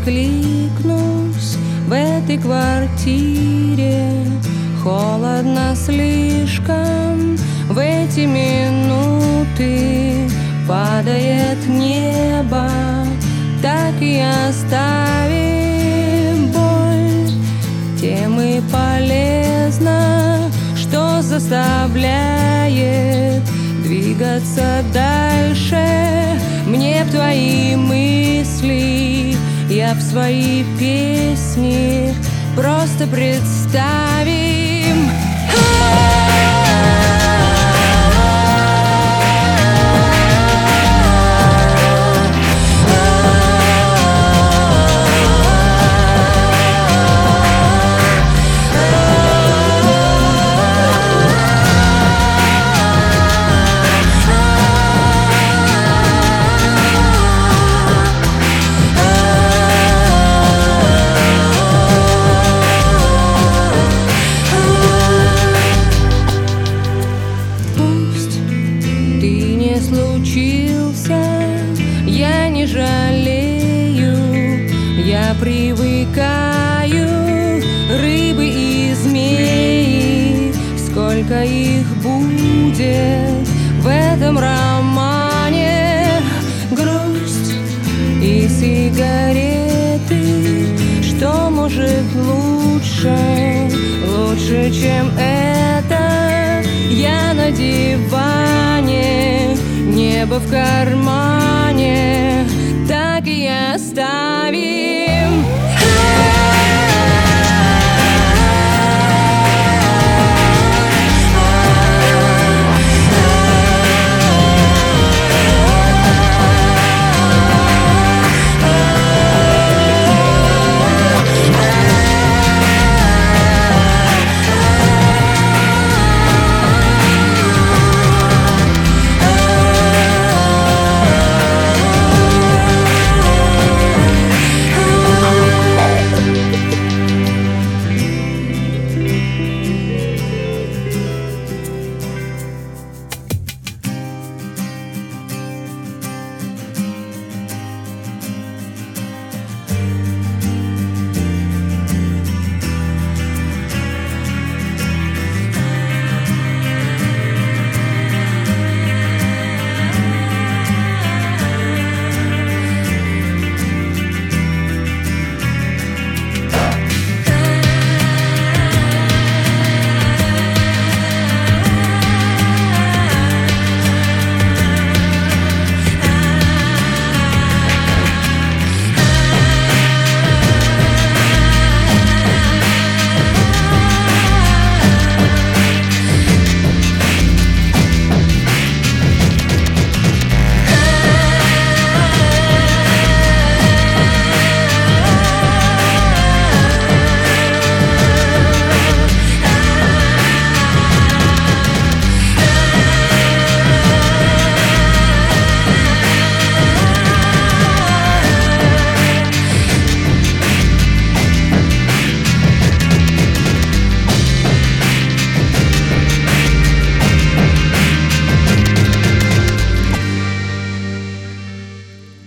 откликнусь в этой квартире. Холодно слишком в эти минуты, падает небо, так и оставим боль. Тем и полезно, что заставляет двигаться дальше. Мне в твои мысли, я в свои песни, просто представим. Случился, я не жалею, я привыкаю. Рыбы и змеи, сколько их будет в этом романе. Грусть и сигареты, что может лучше, чем это? Я на диване, небо в кармане, так и оставим.